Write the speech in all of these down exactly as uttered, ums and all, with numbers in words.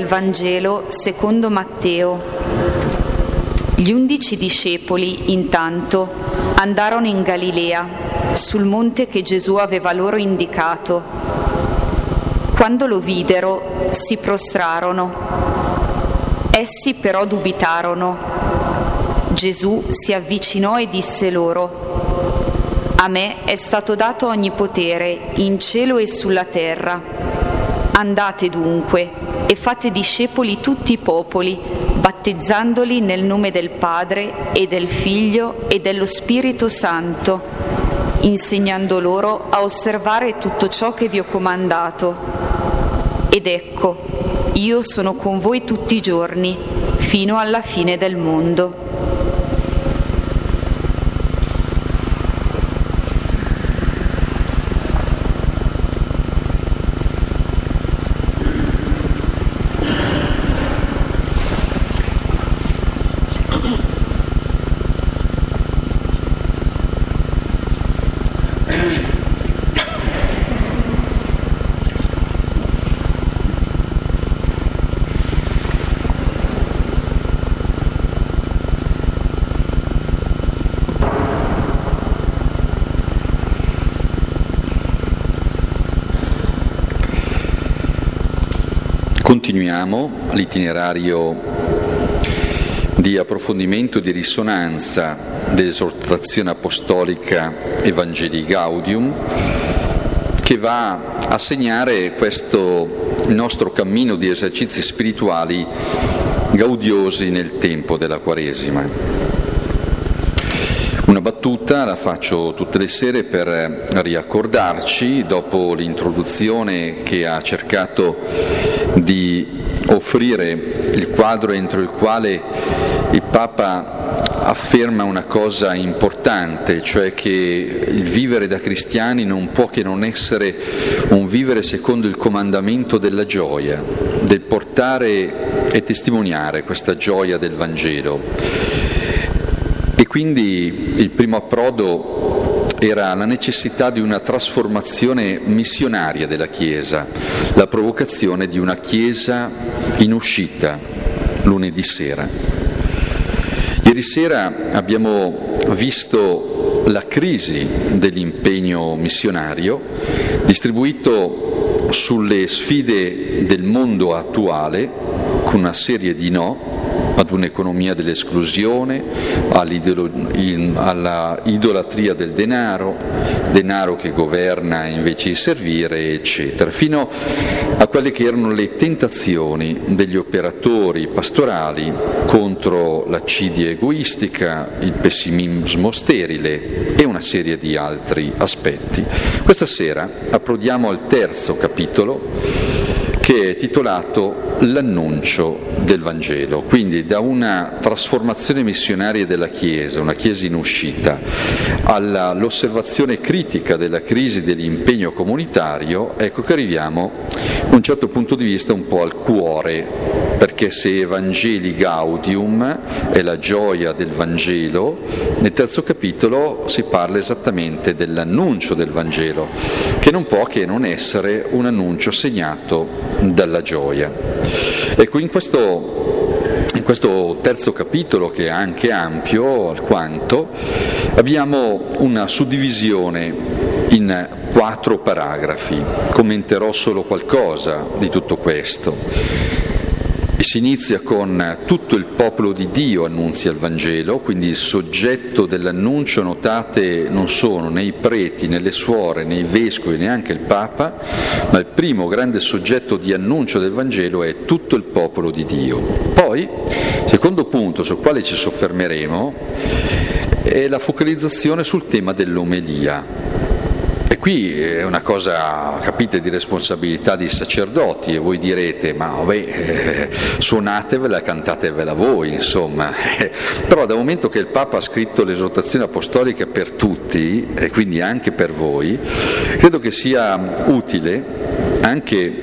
Vangelo secondo Matteo. Gli undici discepoli, intanto, andarono in Galilea, sul monte che Gesù aveva loro indicato. Quando lo videro, si prostrarono. Essi però dubitarono. Gesù si avvicinò e disse loro: «A me è stato dato ogni potere in cielo e sulla terra. Andate dunque e fate discepoli tutti i popoli, battezzandoli nel nome del Padre e del Figlio e dello Spirito Santo, insegnando loro a osservare tutto ciò che vi ho comandato. Ed ecco, io sono con voi tutti i giorni, fino alla fine del mondo». Continuiamo l'itinerario di approfondimento e di risonanza dell'esortazione apostolica Evangelii Gaudium, che va a segnare questo nostro cammino di esercizi spirituali gaudiosi nel tempo della Quaresima. Una battuta la faccio tutte le sere per riaccordarci, dopo l'introduzione che ha cercato di offrire il quadro entro il quale il Papa afferma una cosa importante, cioè che il vivere da cristiani non può che non essere un vivere secondo il comandamento della gioia, del portare e testimoniare questa gioia del Vangelo. E quindi il primo approdo era la necessità di una trasformazione missionaria della Chiesa, la provocazione di una Chiesa in uscita lunedì sera. Ieri sera abbiamo visto la crisi dell'impegno missionario distribuito sulle sfide del mondo attuale con una serie di no ad un'economia dell'esclusione, alla idolatria del denaro, denaro che governa invece di servire, eccetera, fino a quelle che erano le tentazioni degli operatori pastorali contro l'accidia egoistica, il pessimismo sterile e una serie di altri aspetti. Questa sera approdiamo al terzo capitolo, che è titolato L'annuncio del Vangelo, quindi da una trasformazione missionaria della Chiesa, una Chiesa in uscita, all'osservazione critica della crisi dell'impegno comunitario, ecco che arriviamo da un certo punto di vista un po' al cuore, perché se Evangelii Gaudium è la gioia del Vangelo, nel terzo capitolo si parla esattamente dell'annuncio del Vangelo, che non può che non essere un annuncio segnato dalla gioia. Ecco, in questo, in questo terzo capitolo, che è anche ampio alquanto, abbiamo una suddivisione in quattro paragrafi. Commenterò solo qualcosa di tutto questo. E si inizia con tutto il popolo di Dio annunzia il Vangelo, quindi il soggetto dell'annuncio, notate, non sono né i preti, né le suore, né i vescovi, neanche il Papa, ma il primo grande soggetto di annuncio del Vangelo è tutto il popolo di Dio. Poi, secondo punto sul quale ci soffermeremo, è la focalizzazione sul tema dell'omelia. E qui è una cosa, capite, di responsabilità di sacerdoti, e voi direte, ma vabbè, eh, suonatevela, cantatevela voi, insomma. Eh, però dal momento che il Papa ha scritto l'esortazione apostolica per tutti, e quindi anche per voi, credo che sia utile anche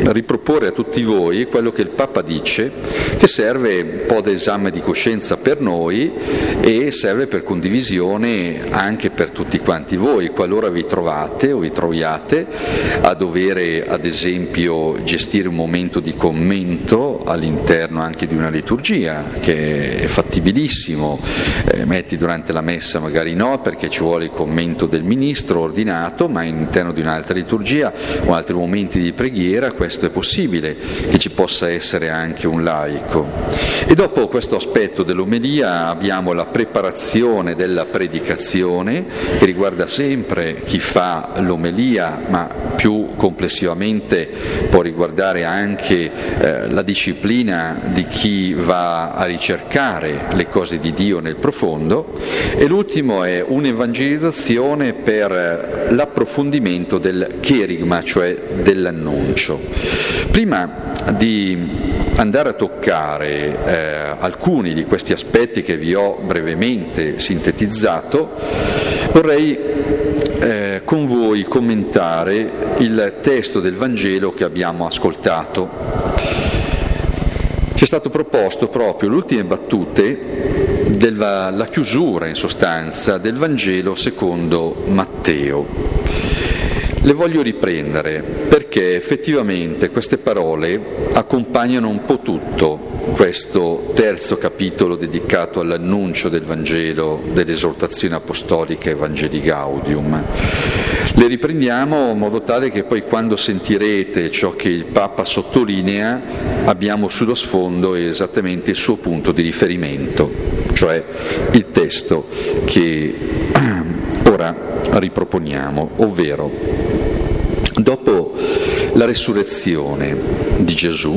riproporre a tutti voi quello che il Papa dice, che serve un po' da esame di coscienza per noi e serve per condivisione anche per tutti quanti voi, qualora vi trovate o vi troviate a dovere ad esempio gestire un momento di commento all'interno anche di una liturgia, che è fattibilissimo. Eh, metti durante la messa magari no, perché ci vuole il commento del ministro ordinato, ma all'interno di un'altra liturgia o altri momenti di preghiera questo è possibile, che ci possa essere anche un laico. E dopo questo aspetto dell'omelia abbiamo la preparazione della predicazione, che riguarda sempre chi fa l'omelia, ma più complessivamente può riguardare anche eh, la disciplina di chi va a ricercare le cose di Dio nel profondo. E l'ultimo è un'evangelizzazione per l'approfondimento del cherigma, cioè dell'annuncio. Prima di andare a toccare eh, alcuni di questi aspetti che vi ho brevemente sintetizzato, vorrei eh, con voi commentare il testo del Vangelo che abbiamo ascoltato. Ci è stato proposto proprio le ultime battute della la chiusura, in sostanza, del Vangelo secondo Matteo. Le voglio riprendere perché effettivamente queste parole accompagnano un po' tutto questo terzo capitolo dedicato all'annuncio del Vangelo, dell'esortazione apostolica Evangelii Gaudium. Le riprendiamo in modo tale che poi quando sentirete ciò che il Papa sottolinea abbiamo sullo sfondo esattamente il suo punto di riferimento, cioè il testo che ora riproponiamo, ovvero dopo la resurrezione di Gesù,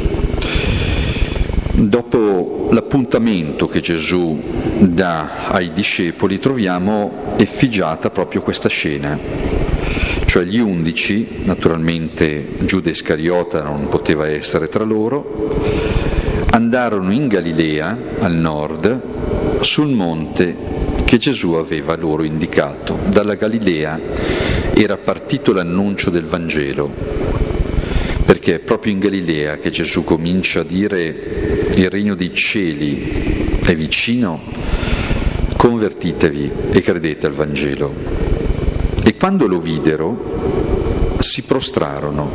dopo l'appuntamento che Gesù dà ai discepoli, troviamo effigiata proprio questa scena, cioè gli undici, naturalmente Giuda Iscariota non poteva essere tra loro, andarono in Galilea, al nord, sul monte che Gesù aveva loro indicato. Dalla Galilea era partito l'annuncio del Vangelo, perché è proprio in Galilea che Gesù comincia a dire: il regno dei cieli è vicino, convertitevi e credete al Vangelo. E quando lo videro si prostrarono,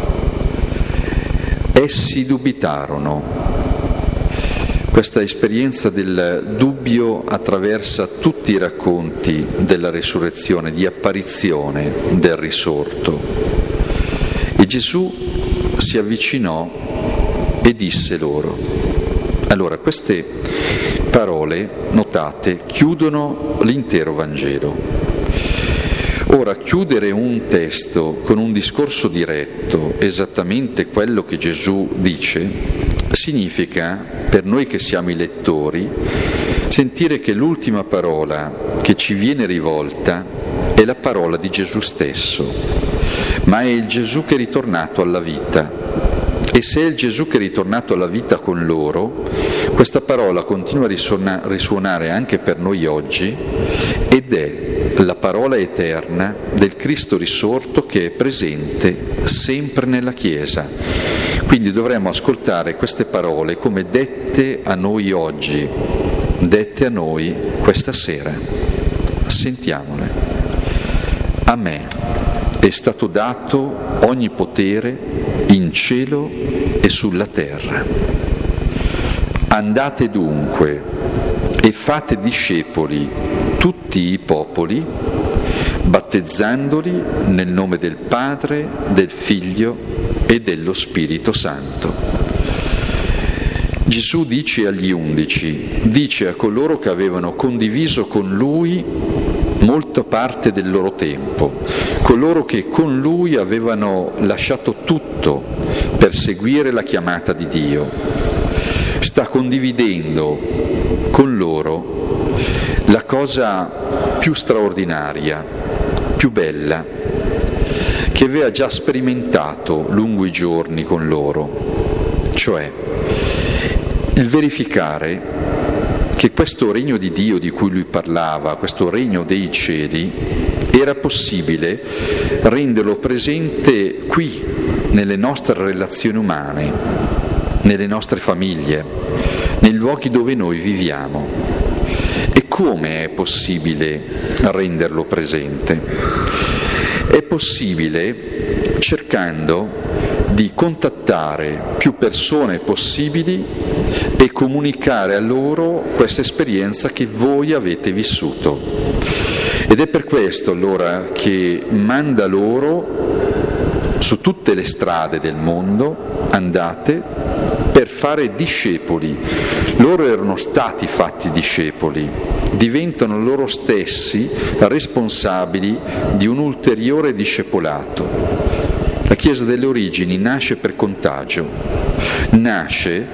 essi dubitarono. Questa esperienza del dubbio attraversa tutti i racconti della resurrezione, di apparizione del risorto. E Gesù si avvicinò e disse loro. Allora, queste parole, notate, chiudono l'intero Vangelo. Ora, chiudere un testo con un discorso diretto, esattamente quello che Gesù dice, significa, per noi che siamo i lettori, sentire che l'ultima parola che ci viene rivolta è la parola di Gesù stesso, ma è il Gesù che è ritornato alla vita. E se è il Gesù che è ritornato alla vita con loro, questa parola continua a risuona, risuonare anche per noi oggi, ed è la parola eterna del Cristo risorto che è presente sempre nella Chiesa. Quindi dovremmo ascoltare queste parole come dette a noi oggi, dette a noi questa sera. Sentiamole. A me è stato dato ogni potere in cielo e sulla terra. Andate dunque e fate discepoli tutti i popoli, battezzandoli nel nome del Padre, del Figlio e dello Spirito Santo. Gesù dice agli undici, dice a coloro che avevano condiviso con Lui molta parte del loro tempo, coloro che con Lui avevano lasciato tutto per seguire la chiamata di Dio. Sta condividendo con loro la cosa più straordinaria, più bella, che aveva già sperimentato lungo i giorni con loro, cioè il verificare che questo regno di Dio di cui lui parlava, questo regno dei cieli, era possibile renderlo presente qui, nelle nostre relazioni umane, nelle nostre famiglie, nei luoghi dove noi viviamo. E come è possibile renderlo presente? È possibile cercando di contattare più persone possibili e comunicare a loro questa esperienza che voi avete vissuto. Ed è per questo allora che manda loro su tutte le strade del mondo, andate per fare discepoli. Loro erano stati fatti discepoli, diventano loro stessi responsabili di un ulteriore discepolato. La Chiesa delle origini nasce per contagio, nasce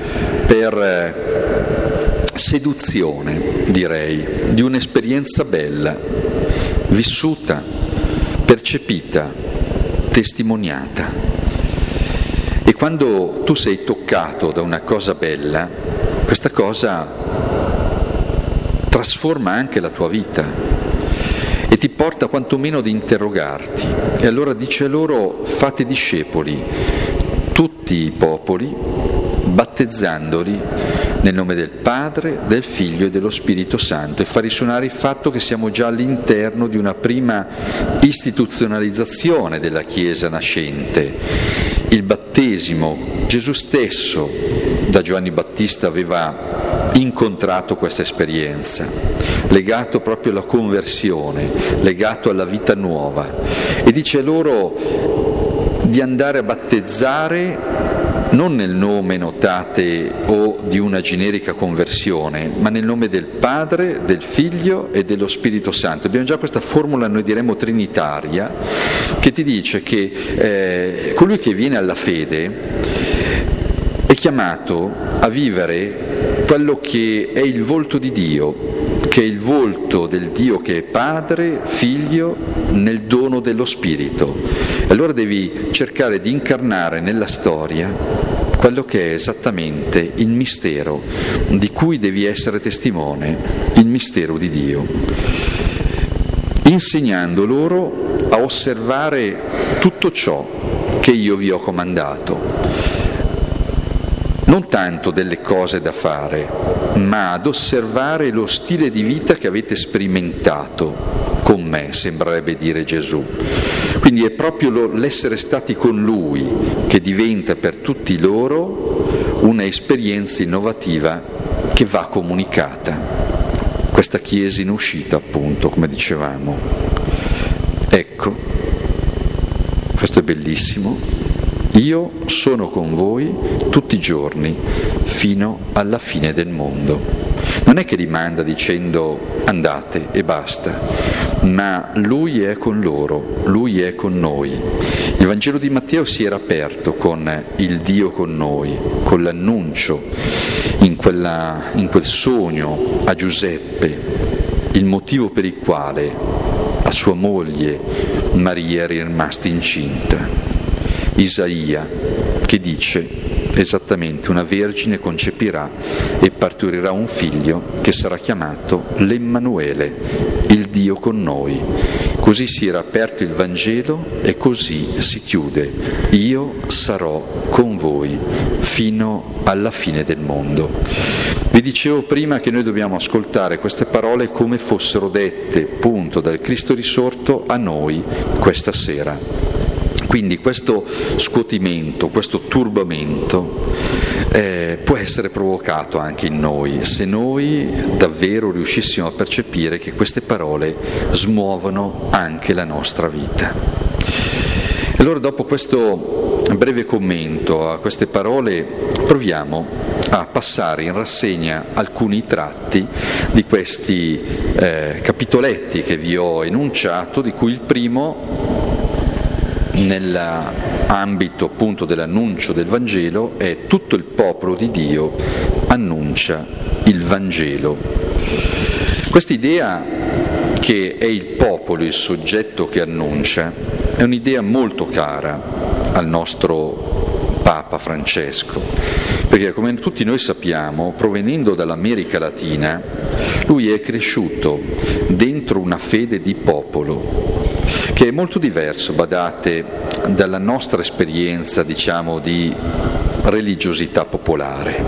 per seduzione, direi, di un'esperienza bella, vissuta, percepita, testimoniata. E quando tu sei toccato da una cosa bella, questa cosa trasforma anche la tua vita e ti porta quantomeno ad interrogarti. E allora dice loro: fate discepoli tutti i popoli, battezzandoli nel nome del Padre, del Figlio e dello Spirito Santo, e fa risuonare il fatto che siamo già all'interno di una prima istituzionalizzazione della Chiesa nascente. Il battesimo, Gesù stesso da Giovanni Battista aveva incontrato questa esperienza, legato proprio alla conversione, legato alla vita nuova, e dice loro di andare a battezzare non nel nome, notate, o di una generica conversione, ma nel nome del Padre, del Figlio e dello Spirito Santo. Abbiamo già questa formula, noi diremmo trinitaria, che ti dice che eh, colui che viene alla fede è chiamato a vivere quello che è il volto di Dio, che è il volto del Dio che è Padre, Figlio, nel dono dello Spirito. Allora devi cercare di incarnare nella storia quello che è esattamente il mistero di cui devi essere testimone, il mistero di Dio, insegnando loro a osservare tutto ciò che io vi ho comandato. Non tanto delle cose da fare, ma ad osservare lo stile di vita che avete sperimentato con me, sembrerebbe dire Gesù. Quindi è proprio l'essere stati con Lui che diventa per tutti loro una esperienza innovativa che va comunicata. Questa Chiesa in uscita, appunto, come dicevamo. Ecco, questo è bellissimo. Io sono con voi tutti i giorni fino alla fine del mondo. Non è che li manda dicendo andate e basta, ma Lui è con loro, Lui è con noi. Il Vangelo di Matteo si era aperto con il Dio con noi, con l'annuncio in, quella, in quel sogno a Giuseppe, il motivo per il quale a sua moglie Maria era rimasta incinta. Isaia, che dice esattamente: una vergine concepirà e partorirà un figlio che sarà chiamato l'Emmanuele, il Dio con noi. Così si era aperto il Vangelo e così si chiude: io sarò con voi fino alla fine del mondo. Vi dicevo prima che noi dobbiamo ascoltare queste parole come fossero dette, appunto, dal Cristo risorto a noi questa sera. Quindi questo scuotimento, questo turbamento eh, può essere provocato anche in noi, se noi davvero riuscissimo a percepire che queste parole smuovono anche la nostra vita. Allora, dopo questo breve commento a queste parole, proviamo a passare in rassegna alcuni tratti di questi eh, capitoletti che vi ho enunciato, di cui il primo, nell'ambito appunto dell'annuncio del Vangelo, è tutto il popolo di Dio annuncia il Vangelo. Questa idea che è il popolo il soggetto che annuncia è un'idea molto cara al nostro Papa Francesco, perché come tutti noi sappiamo, provenendo dall'America Latina, lui è cresciuto dentro una fede di popolo, che è molto diverso, badate, dalla nostra esperienza, diciamo, di religiosità popolare.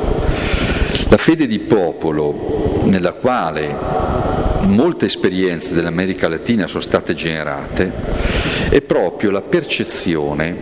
La fede di popolo, nella quale molte esperienze dell'America Latina sono state generate, è proprio la percezione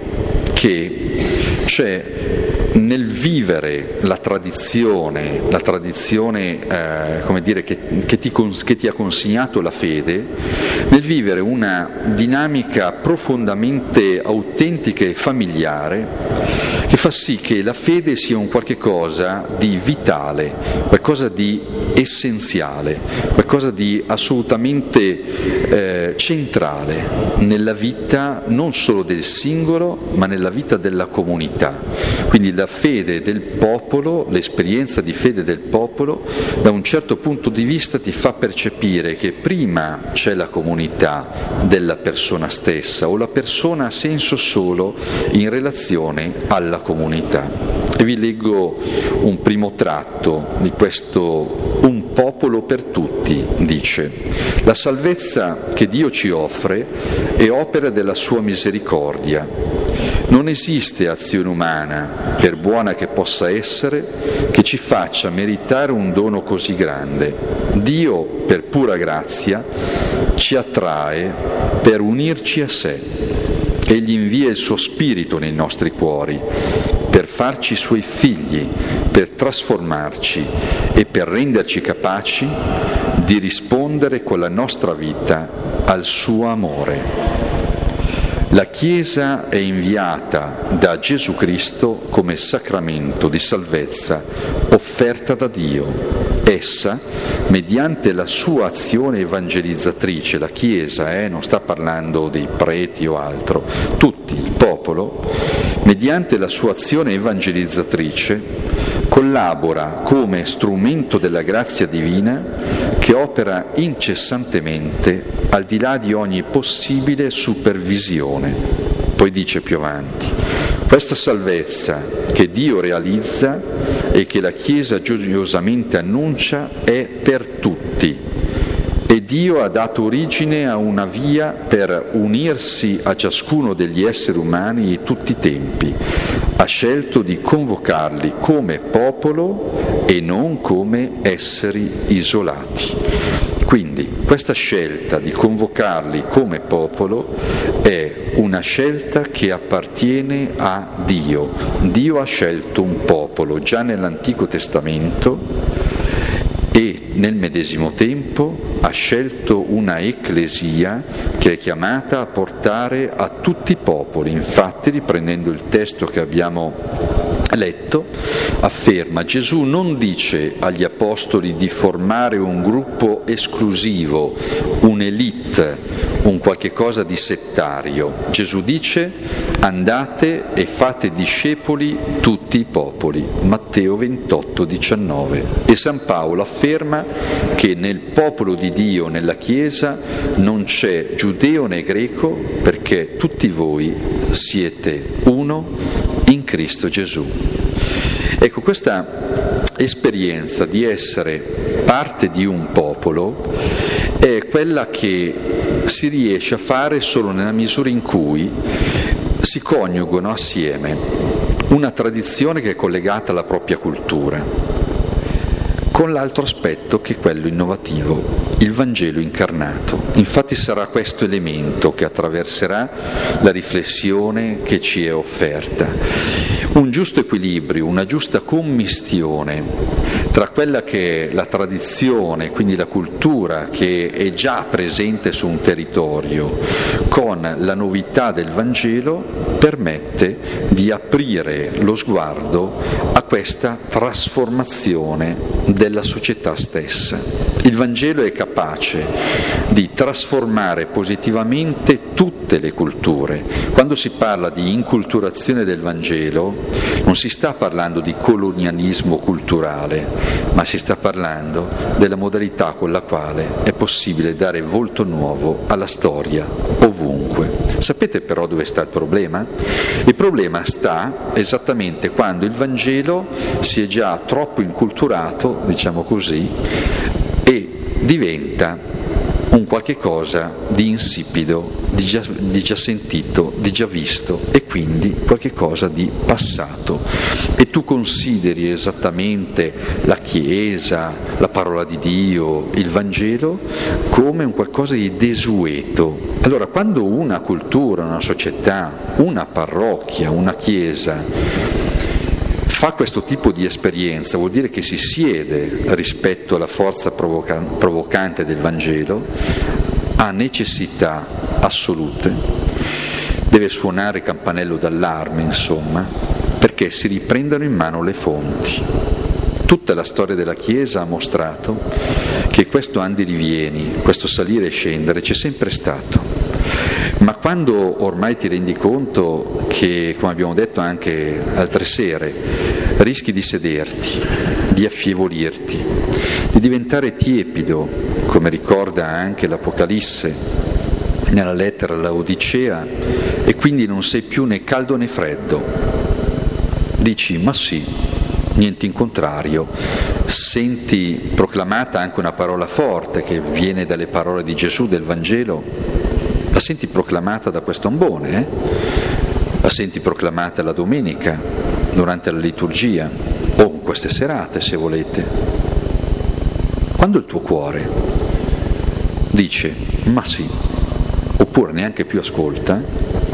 che c'è nel vivere la tradizione, la tradizione eh, come dire, che, che, ti, che ti ha consegnato la fede, nel vivere una dinamica profondamente autentica e familiare che fa sì che la fede sia un qualche cosa di vitale, qualcosa di essenziale, qualcosa di assolutamente eh, centrale nella vita non solo del singolo, ma nella vita della comunità. Quindi la fede del popolo, l'esperienza di fede del popolo, da un certo punto di vista ti fa percepire che prima c'è la comunità della persona stessa, o la persona ha senso solo in relazione alla comunità. E vi leggo un primo tratto di questo "Un popolo per tutti", dice: la salvezza che Dio ci offre è opera della sua misericordia. Non esiste azione umana, per buona che possa essere, che ci faccia meritare un dono così grande. Dio, per pura grazia, ci attrae per unirci a sé. Egli invia il suo spirito nei nostri cuori, per farci suoi figli, per trasformarci e per renderci capaci di rispondere con la nostra vita al suo amore. La Chiesa è inviata da Gesù Cristo come sacramento di salvezza offerta da Dio. Essa, mediante la sua azione evangelizzatrice, la Chiesa, eh, non sta parlando dei preti o altro, tutti, il popolo, mediante la sua azione evangelizzatrice, collabora come strumento della grazia divina che opera incessantemente al di là di ogni possibile supervisione. Poi dice più avanti: questa salvezza che Dio realizza e che la Chiesa gioiosamente annuncia è per tutti, e Dio ha dato origine a una via per unirsi a ciascuno degli esseri umani di tutti i tempi. Ha scelto di convocarli come popolo e non come esseri isolati. Quindi questa scelta di convocarli come popolo è una scelta che appartiene a Dio. Dio ha scelto un popolo già nell'Antico Testamento e nel medesimo tempo ha scelto una ecclesia che è chiamata a portare a tutti i popoli. Infatti, riprendendo il testo che abbiamo letto, afferma: Gesù non dice agli apostoli di formare un gruppo esclusivo, un'elite, un qualche cosa di settario. Gesù dice: andate e fate discepoli tutti i popoli. Matteo ventotto diciannove. E San Paolo afferma che nel popolo di Dio, nella Chiesa, non c'è giudeo né greco, perché tutti voi siete uno in Cristo Gesù. Ecco, questa esperienza di essere parte di un popolo è quella che si riesce a fare solo nella misura in cui si coniugano assieme una tradizione che è collegata alla propria cultura, con l'altro aspetto che è quello innovativo, il Vangelo incarnato. Infatti sarà questo elemento che attraverserà la riflessione che ci è offerta. Un giusto equilibrio, una giusta commistione tra quella che è la tradizione, quindi la cultura che è già presente su un territorio, con la novità del Vangelo, permette di aprire lo sguardo a questa trasformazione della società stessa. Il Vangelo è capace di trasformare positivamente tutte le culture. Quando si parla di inculturazione del Vangelo, non si sta parlando di colonialismo culturale, ma si sta parlando della modalità con la quale è possibile dare volto nuovo alla storia ovunque. Sapete però dove sta il problema? Il problema sta esattamente quando il Vangelo si è già troppo inculturato, diciamo così, e diventa un qualche cosa di insipido, di già, di già sentito, di già visto, e quindi qualche cosa di passato. E tu consideri esattamente la Chiesa, la parola di Dio, il Vangelo come un qualcosa di desueto. Allora, quando una cultura, una società, una parrocchia, una Chiesa fa questo tipo di esperienza, vuol dire che si siede rispetto alla forza provoca- provocante del Vangelo, ha necessità assolute, deve suonare il campanello d'allarme, insomma, perché si riprendano in mano le fonti. Tutta la storia della Chiesa ha mostrato che questo andirivieni, questo salire e scendere c'è sempre stato. Ma quando ormai ti rendi conto che, come abbiamo detto anche altre sere, rischi di sederti, di affievolirti, di diventare tiepido, come ricorda anche l'Apocalisse nella lettera alla Odicea, e quindi non sei più né caldo né freddo, dici ma sì, niente in contrario, senti proclamata anche una parola forte che viene dalle parole di Gesù del Vangelo, la senti proclamata da questo ambone, eh? La senti proclamata la domenica durante la liturgia o in queste serate, se volete. Quando il tuo cuore dice ma sì, oppure neanche più ascolta,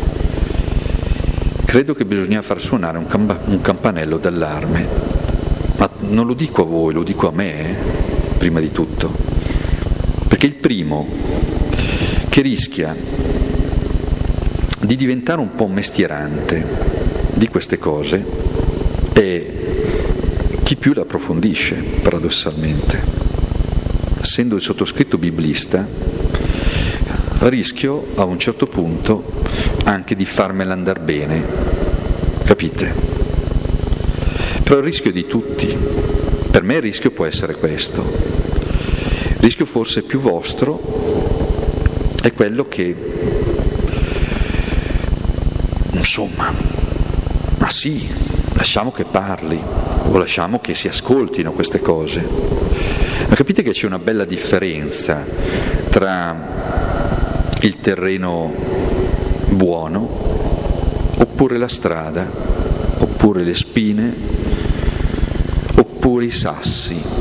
credo che bisogna far suonare un, campa- un campanello d'allarme. Ma non lo dico a voi, lo dico a me, eh? Prima di tutto, perché il primo che rischia di diventare un po' mestierante di queste cose è chi più le approfondisce, paradossalmente. Essendo il sottoscritto biblista, rischio a un certo punto anche di farmela andar bene, capite? Però il rischio di tutti, per me il rischio può essere questo, il rischio forse più vostro è quello che, insomma, ma sì, lasciamo che parli o lasciamo che si ascoltino queste cose. Ma capite che c'è una bella differenza tra il terreno buono oppure la strada, oppure le spine, oppure i sassi.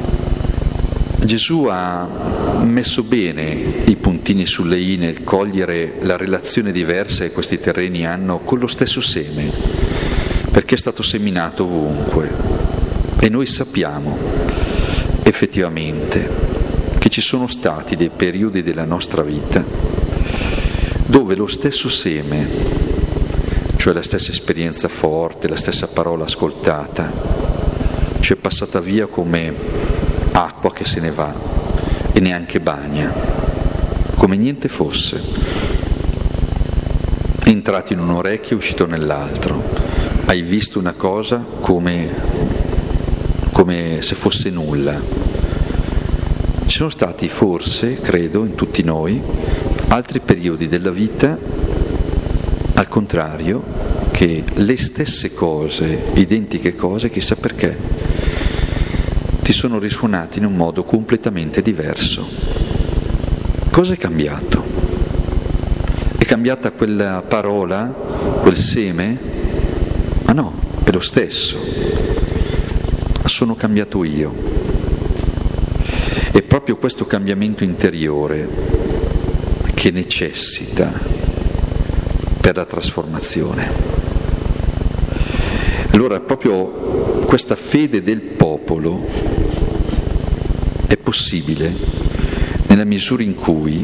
Gesù ha messo bene i puntini sulle i nel cogliere la relazione diversa che questi terreni hanno con lo stesso seme, perché è stato seminato ovunque. E noi sappiamo effettivamente che ci sono stati dei periodi della nostra vita dove lo stesso seme, cioè la stessa esperienza forte, la stessa parola ascoltata, ci è passata via come acqua che se ne va e neanche bagna, come niente fosse, è entrato in un orecchio e uscito nell'altro, hai visto una cosa come, come se fosse nulla. Ci sono stati forse, credo, in tutti noi, altri periodi della vita, al contrario, che le stesse cose, identiche cose, chissà perché, ti sono risuonati in un modo completamente diverso. Cosa è cambiato? È cambiata quella parola, quel seme? Ma no, è lo stesso. Sono cambiato io. È proprio questo cambiamento interiore che necessita per la trasformazione. Allora proprio questa fede del popolo è possibile nella misura in cui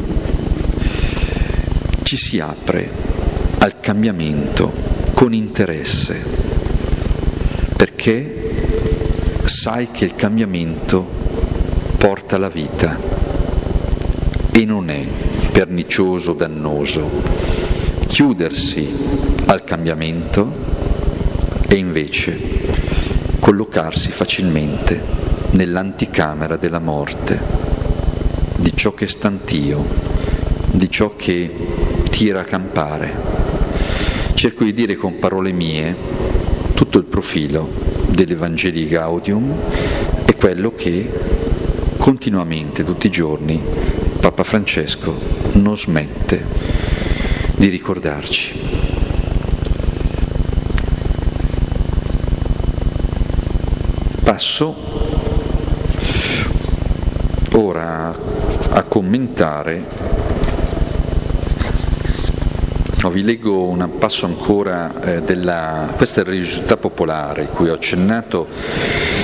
ci si apre al cambiamento con interesse, perché sai che il cambiamento porta alla vita e non è pernicioso, dannoso chiudersi al cambiamento e invece collocarsi facilmente nell'anticamera della morte, di ciò che è stantio, di ciò che tira a campare. Cerco di dire con parole mie tutto il profilo dell'Evangelii Gaudium e quello che continuamente, tutti i giorni, Papa Francesco non smette di ricordarci. Passo ora a commentare. No, vi leggo un passo ancora eh, della questa religiosità popolare cui ho accennato